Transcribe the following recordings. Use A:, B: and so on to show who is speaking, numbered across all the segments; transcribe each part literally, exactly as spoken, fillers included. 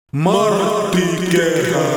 A: Martti Kehä.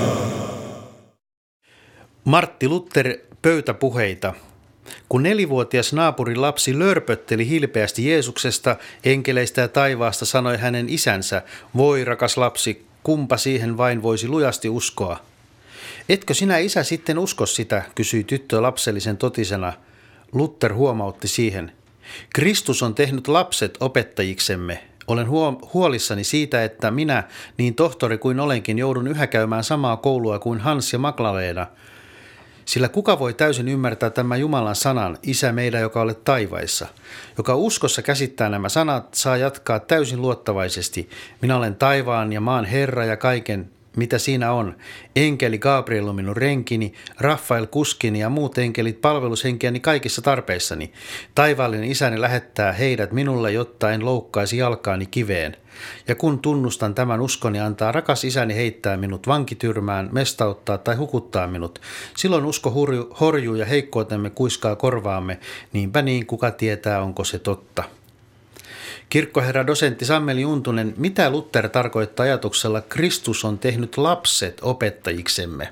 B: Martti Luther pöytäpuheita. Kun nelivuotias naapurin lapsi lörpötteli hilpeästi Jeesuksesta, enkeleistä ja taivaasta, sanoi hänen isänsä: "Voi rakas lapsi, kumpa siihen vain voisi lujasti uskoa?" "Etkö sinä, isä, sitten usko sitä?" kysyi tyttö lapsellisen totisena. Luther huomautti siihen: "Kristus on tehnyt lapset opettajiksemme. Olen huolissani siitä, että minä, niin tohtori kuin olenkin, joudun yhä käymään samaa koulua kuin Hans ja Magdalena. Sillä kuka voi täysin ymmärtää tämän Jumalan sanan, Isä meidän, joka olet taivaissa? Joka uskossa käsittää nämä sanat, saa jatkaa täysin luottavaisesti. Minä olen taivaan ja maan Herra ja kaiken, mitä siinä on. Enkeli Gabriel on minun renkini, Rafael kuskini ja muut enkelit palvelushenkiäni kaikissa tarpeissani. Taivaallinen isäni lähettää heidät minulle, jotta en loukkaisi jalkaani kiveen. Ja kun tunnustan tämän uskoni, antaa rakas isäni heittää minut vankityrmään, mestauttaa tai hukuttaa minut. Silloin usko horjuu ja heikkoutemme kuiskaa korvaamme, niinpä niin kuka tietää, onko se totta." Kirkkoherra dosentti Sammeli Juntunen, mitä Luther tarkoittaa ajatuksella Kristus on tehnyt lapset opettajiksemme?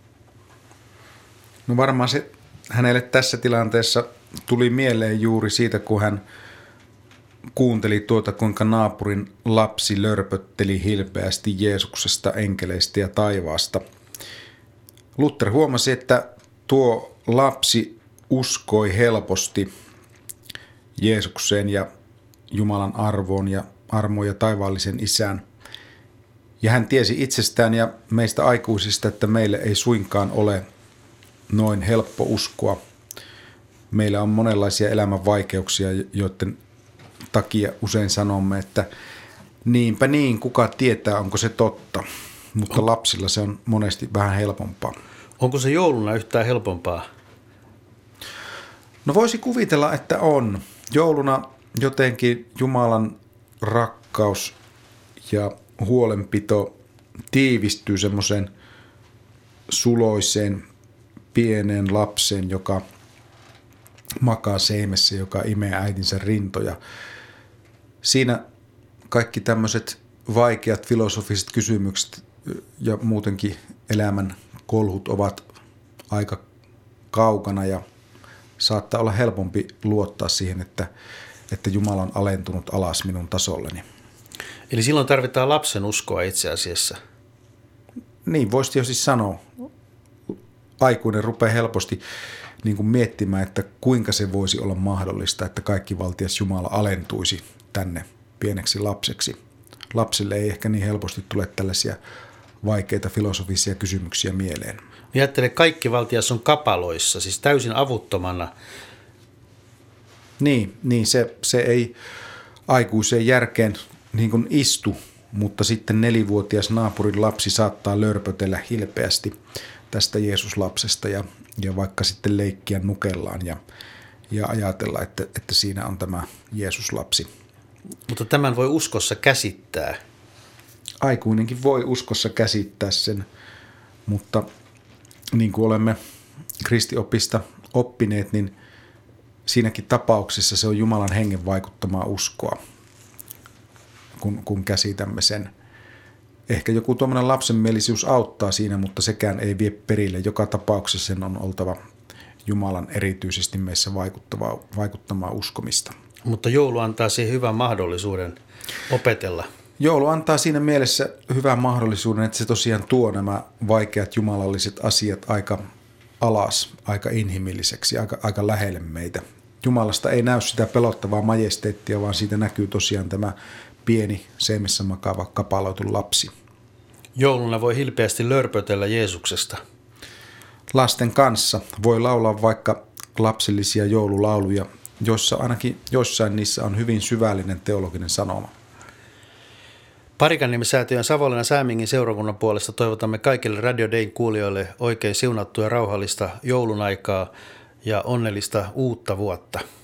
A: No varmaan se hänelle tässä tilanteessa tuli mieleen juuri siitä, kun hän kuunteli tuota, kuinka naapurin lapsi lörpötteli hilpeästi Jeesuksesta, enkeleistä ja taivaasta. Luther huomasi, että tuo lapsi uskoi helposti Jeesukseen ja Jumalan arvoon ja armoon ja taivaallisen isään. Ja hän tiesi itsestään ja meistä aikuisista, että meille ei suinkaan ole noin helppo uskoa. Meillä on monenlaisia elämän vaikeuksia, joiden takia usein sanomme, että niinpä niin, kuka tietää, onko se totta. Mutta lapsilla se on monesti vähän helpompaa.
B: Onko se jouluna yhtään helpompaa?
A: No voisi kuvitella, että on. Jouluna jotenkin Jumalan rakkaus ja huolenpito tiivistyy semmoiseen suloiseen pieneen lapseen, joka makaa seimessä, joka imee äitinsä rintoja. Siinä kaikki tämmöiset vaikeat filosofiset kysymykset ja muutenkin elämän kolhut ovat aika kaukana ja saattaa olla helpompi luottaa siihen, että, että Jumala on alentunut alas minun tasolleni.
B: Eli silloin tarvitaan lapsen uskoa itse asiassa.
A: Niin, voisi jo siis sanoa. Aikuinen rupeaa helposti niin kuin miettimään, että kuinka se voisi olla mahdollista, että kaikki valtias Jumala alentuisi tänne pieneksi lapseksi. Lapsille ei ehkä niin helposti tule tällaisia vaikeita filosofisia kysymyksiä mieleen.
B: Ajattele, kaikki valtias on kapaloissa, siis täysin avuttomana.
A: Niin, niin se, se ei aikuiseen järkeen niin kuin istu, mutta sitten nelivuotias naapurin lapsi saattaa lörpötellä hilpeästi tästä Jeesuslapsesta ja, ja vaikka sitten leikkiä nukellaan ja, ja ajatella, että, että siinä on tämä Jeesuslapsi.
B: Mutta tämän voi uskossa käsittää.
A: Aikuinenkin voi uskossa käsittää sen, mutta niin kuin olemme kristiopista oppineet, niin siinäkin tapauksessa se on Jumalan hengen vaikuttamaa uskoa, kun, kun käsitämme sen. Ehkä joku tuommoinen lapsenmielisyys auttaa siinä, mutta sekään ei vie perille. Joka tapauksessa sen on oltava Jumalan erityisesti meissä vaikuttavaa, vaikuttamaa uskomista.
B: Mutta joulu antaa siihen hyvän mahdollisuuden opetella.
A: Joulu antaa siinä mielessä hyvän mahdollisuuden, että se tosiaan tuo nämä vaikeat jumalalliset asiat aika alas, aika inhimilliseksi, aika, aika lähelle meitä. Jumalasta ei näy sitä pelottavaa majesteettia, vaan siitä näkyy tosiaan tämä pieni, seimessä makaava, kapaloitu lapsi.
B: Jouluna voi hilpeästi lörpötellä Jeesuksesta.
A: Lasten kanssa voi laulaa vaikka lapsellisia joululauluja, joissa ainakin jossain niissä on hyvin syvällinen teologinen sanoma.
B: Parikanniemi-säätiön Savonlinnan Säämingin seurakunnan puolesta toivotamme kaikille Radio Dayn kuulijoille oikein siunattua ja rauhallista joulun aikaa ja onnellista uutta vuotta.